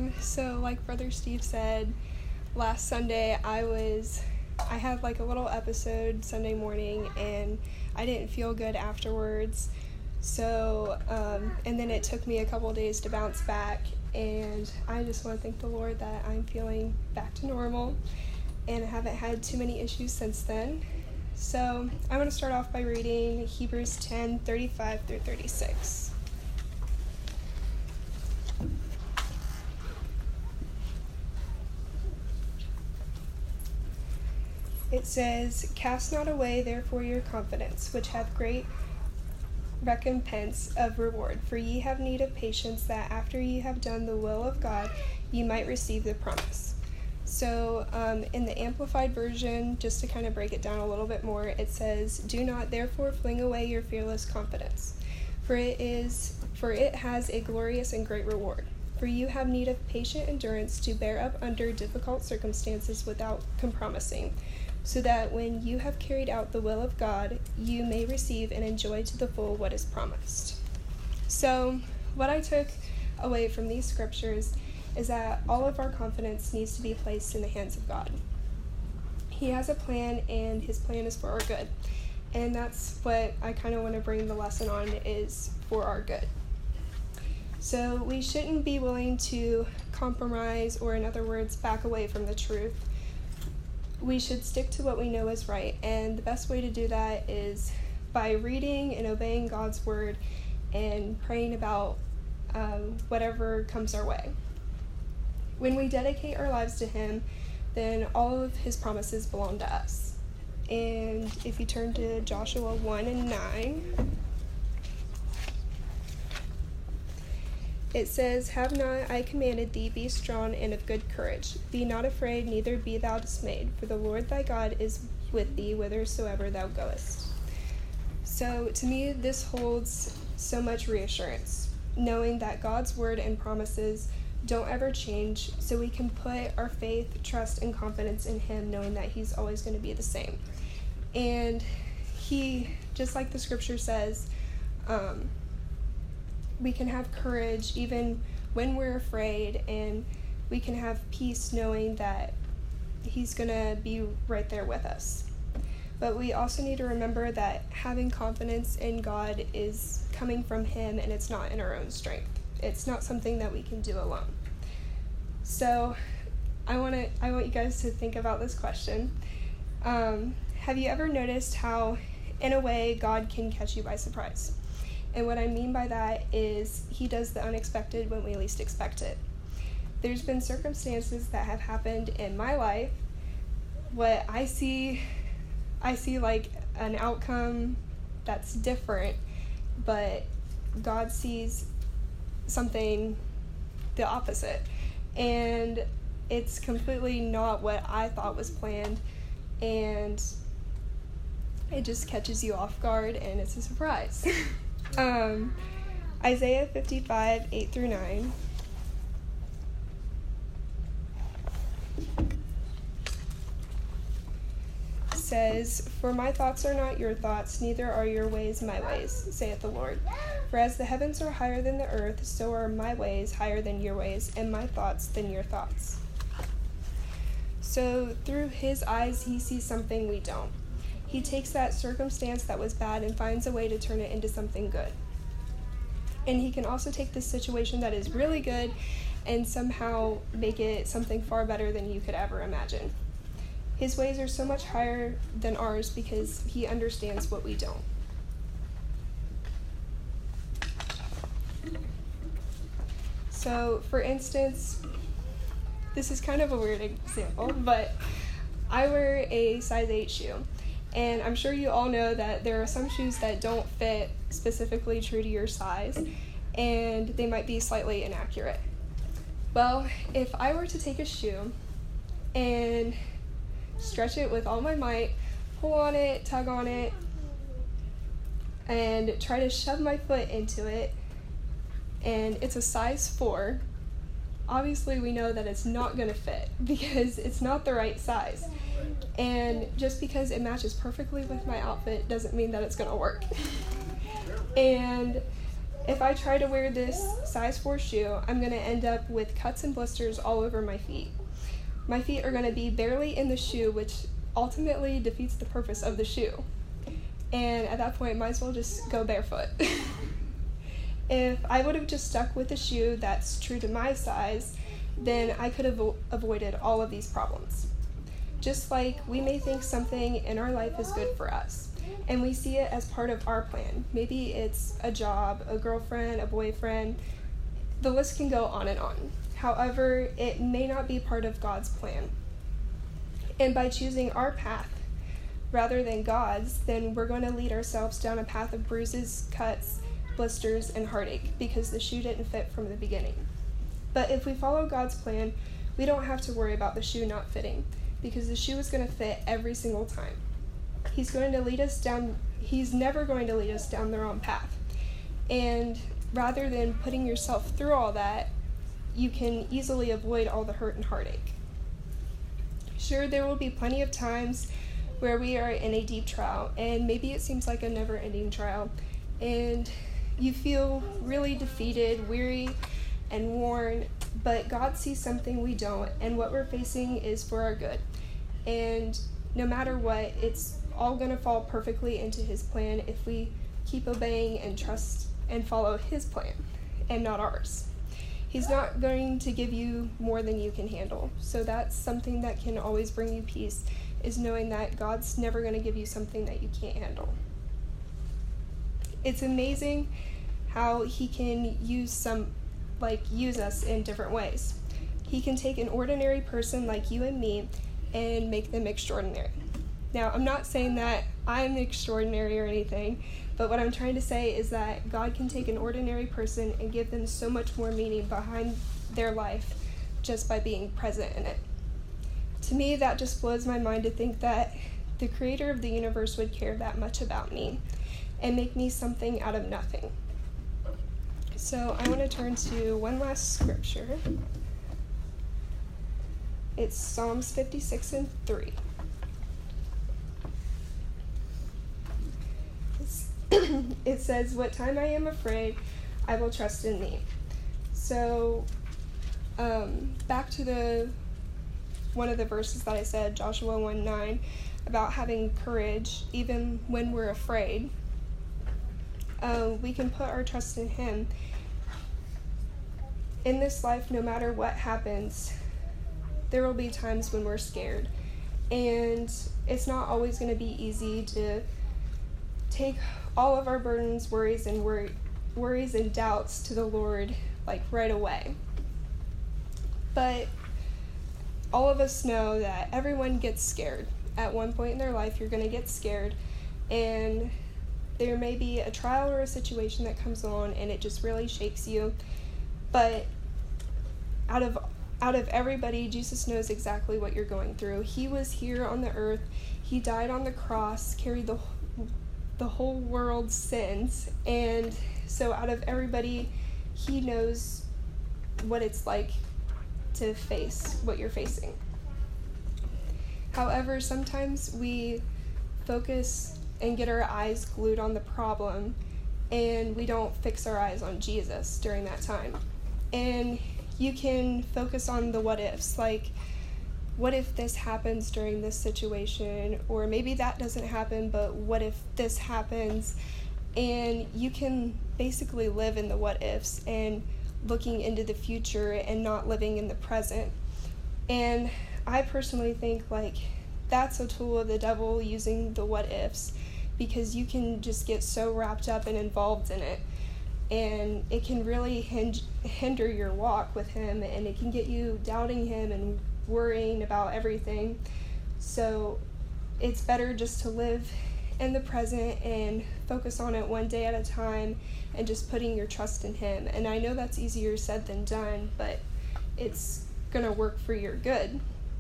So like Brother Steve said, last Sunday I had like a little episode Sunday morning, and I didn't feel good afterwards. So, and then it took me a couple days to bounce back, and I just want to thank the Lord that I'm feeling back to normal, and I haven't had too many issues since then. So I'm going to start off by reading Hebrews 10:35 through 36. It says, "Cast not away therefore your confidence, which hath great recompense of reward. For ye have need of patience, that after ye have done the will of God, ye might receive the promise." So in the Amplified Version, just to kind of break it down a little bit more, it says, "Do not therefore fling away your fearless confidence, for it has a glorious and great reward. For you have need of patient endurance to bear up under difficult circumstances without compromising, so that when you have carried out the will of God, you may receive and enjoy to the full what is promised." So what I took away from these scriptures is that all of our confidence needs to be placed in the hands of God. He has a plan, and his plan is for our good. And that's what I kind of want to bring the lesson on, is for our good. So we shouldn't be willing to compromise, or in other words, back away from the truth. We should stick to what we know is right, and the best way to do that is by reading and obeying God's word and praying about whatever comes our way. When we dedicate our lives to him, then all of his promises belong to us. And if you turn to Joshua 1:9, it says, "Have not I commanded thee, be strong and of good courage. Be not afraid, neither be thou dismayed, for the Lord thy God is with thee whithersoever thou goest." So to me, this holds so much reassurance, knowing that God's word and promises don't ever change, so we can put our faith, trust, and confidence in him, knowing that he's always going to be the same. And he, just like the scripture says, we can have courage even when we're afraid, and we can have peace knowing that he's going to be right there with us. But we also need to remember that having confidence in God is coming from him, and it's not in our own strength. It's not something that we can do alone. So I want you guys to think about this question. Have you ever noticed how, in a way, God can catch you by surprise? And what I mean by that is he does the unexpected when we least expect it. There's been circumstances that have happened in my life. What I see like an outcome that's different, but God sees something the opposite. And it's completely not what I thought was planned, and it just catches you off guard, and it's a surprise. Isaiah 55:8-9 says, "For my thoughts are not your thoughts, neither are your ways my ways, saith the Lord. For as the heavens are higher than the earth, so are my ways higher than your ways, and my thoughts than your thoughts." So through his eyes, he sees something we don't. He takes that circumstance that was bad and finds a way to turn it into something good. And he can also take this situation that is really good and somehow make it something far better than you could ever imagine. His ways are so much higher than ours because he understands what we don't. So, for instance, this is kind of a weird example, but I wear a size 8 shoe. And I'm sure you all know that there are some shoes that don't fit specifically true to your size, and they might be slightly inaccurate. Well, if I were to take a shoe and stretch it with all my might, pull on it, tug on it, and try to shove my foot into it, and it's a size 4, obviously we know that it's not going to fit because it's not the right size. And just because it matches perfectly with my outfit doesn't mean that it's going to work. And If I try to wear this size 4 shoe, I'm going to end up with cuts and blisters all over my feet. My feet are going to be barely in the shoe, which ultimately defeats the purpose of the shoe. And at that point, might as well just go barefoot. If I would have just stuck with a shoe that's true to my size, then I could have avoided all of these problems. Just like we may think something in our life is good for us, and we see it as part of our plan. Maybe it's a job, a girlfriend, a boyfriend. The list can go on and on. However, it may not be part of God's plan. And by choosing our path rather than God's, then we're going to lead ourselves down a path of bruises, cuts, blisters, and heartache because the shoe didn't fit from the beginning. But if we follow God's plan, we don't have to worry about the shoe not fitting because the shoe is going to fit every single time. He's never going to lead us down the wrong path. And rather than putting yourself through all that, you can easily avoid all the hurt and heartache. Sure, there will be plenty of times where we are in a deep trial, and maybe it seems like a never-ending trial, and you feel really defeated, weary, and worn, but God sees something we don't, and what we're facing is for our good. And no matter what, it's all going to fall perfectly into His plan if we keep obeying and trust and follow His plan and not ours. He's not going to give you more than you can handle. So that's something that can always bring you peace, is knowing that God's never going to give you something that you can't handle. It's amazing how He can use us in different ways. He can take an ordinary person like you and me and make them extraordinary. Now, I'm not saying that I'm extraordinary or anything, but what I'm trying to say is that God can take an ordinary person and give them so much more meaning behind their life just by being present in it. To me, that just blows my mind to think that the creator of the universe would care that much about me and make me something out of nothing. So I want to turn to one last scripture. It's Psalms 56:3. It says, "What time I am afraid, I will trust in thee." So, back to one of the verses that I said, Joshua 1:9, about having courage even when we're afraid. We can put our trust in Him. In this life, no matter what happens, there will be times when we're scared. And it's not always going to be easy to take all of our burdens, worries and doubts to the Lord right away. But all of us know that everyone gets scared. At one point in their life, you're going to get scared, and there may be a trial or a situation that comes on and it just really shakes you. But out of everybody, Jesus knows exactly what you're going through. He was here on the earth. He died on the cross, carried the whole world's sins, and so out of everybody, He knows what it's like to face what you're facing. However, sometimes we focus and get our eyes glued on the problem, and we don't fix our eyes on Jesus during that time. And you can focus on the what ifs, what if this happens during this situation, or maybe that doesn't happen, but what if this happens? And you can basically live in the what ifs and looking into the future and not living in the present. And I personally think that's a tool of the devil, using the what ifs, because you can just get so wrapped up and involved in it, and it can really hinder your walk with Him, and it can get you doubting Him and worrying about everything. So it's better just to live in the present and focus on it one day at a time and just putting your trust in Him. And I know that's easier said than done, but it's gonna work for your good.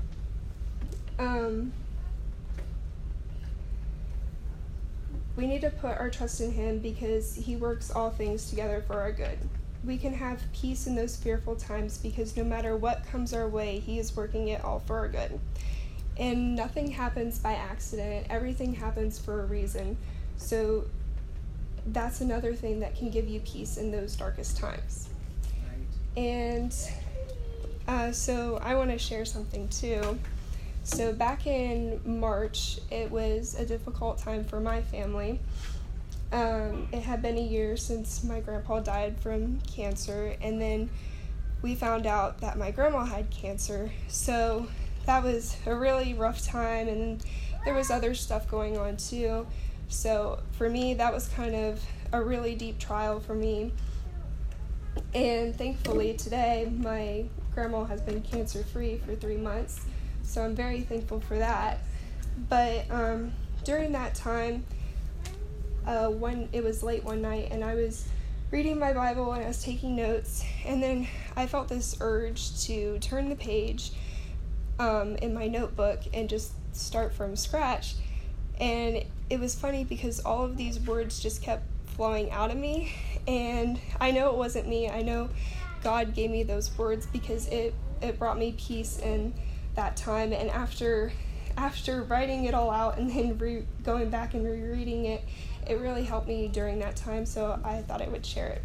We need to put our trust in Him because He works all things together for our good. We can have peace in those fearful times because no matter what comes our way, He is working it all for our good. And nothing happens by accident. Everything happens for a reason. So that's another thing that can give you peace in those darkest times. And so I want to share something too. So back in March, it was a difficult time for my family. It had been a year since my grandpa died from cancer, and then we found out that my grandma had cancer. So that was a really rough time, and there was other stuff going on too. So for me, that was kind of a really deep trial for me. And thankfully today, my grandma has been cancer-free for 3 months. So I'm very thankful for that. But during that time, when it was late one night, and I was reading my Bible and I was taking notes, and then I felt this urge to turn the page in my notebook and just start from scratch. And it was funny because all of these words just kept flowing out of me, and I know it wasn't me. I know God gave me those words because it brought me peace in that time. And after writing it all out and then going back and rereading it, it really helped me during that time, so I thought I would share it.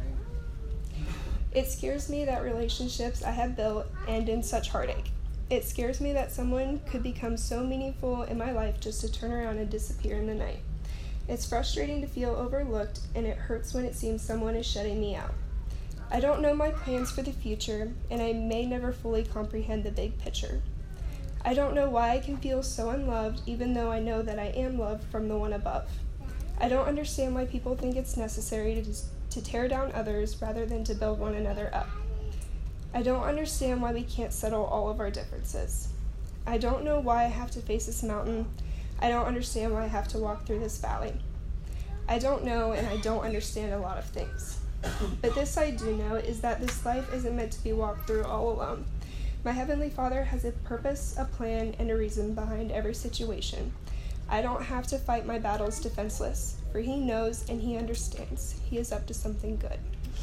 It scares me that relationships I have built end in such heartache. It scares me that someone could become so meaningful in my life just to turn around and disappear in the night. It's frustrating to feel overlooked, and it hurts when it seems someone is shutting me out. I don't know my plans for the future, and I may never fully comprehend the big picture. I don't know why I can feel so unloved, even though I know that I am loved from the one above. I don't understand why people think it's necessary to tear down others rather than to build one another up. I don't understand why we can't settle all of our differences. I don't know why I have to face this mountain. I don't understand why I have to walk through this valley. I don't know, and I don't understand a lot of things. But this I do know, is that this life isn't meant to be walked through all alone. My Heavenly Father has a purpose, a plan, and a reason behind every situation. I don't have to fight my battles defenseless, for He knows and He understands. He is up to something good.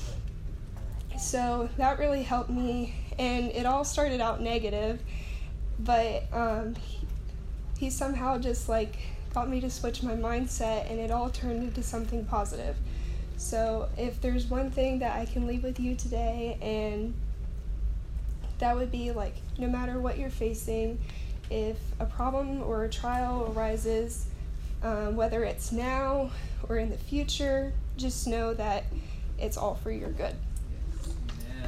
So that really helped me, and it all started out negative, but he somehow just got me to switch my mindset, and it all turned into something positive. So if there's one thing that I can leave with you today, and that would be no matter what you're facing, if a problem or a trial arises, whether it's now or in the future, just know that it's all for your good.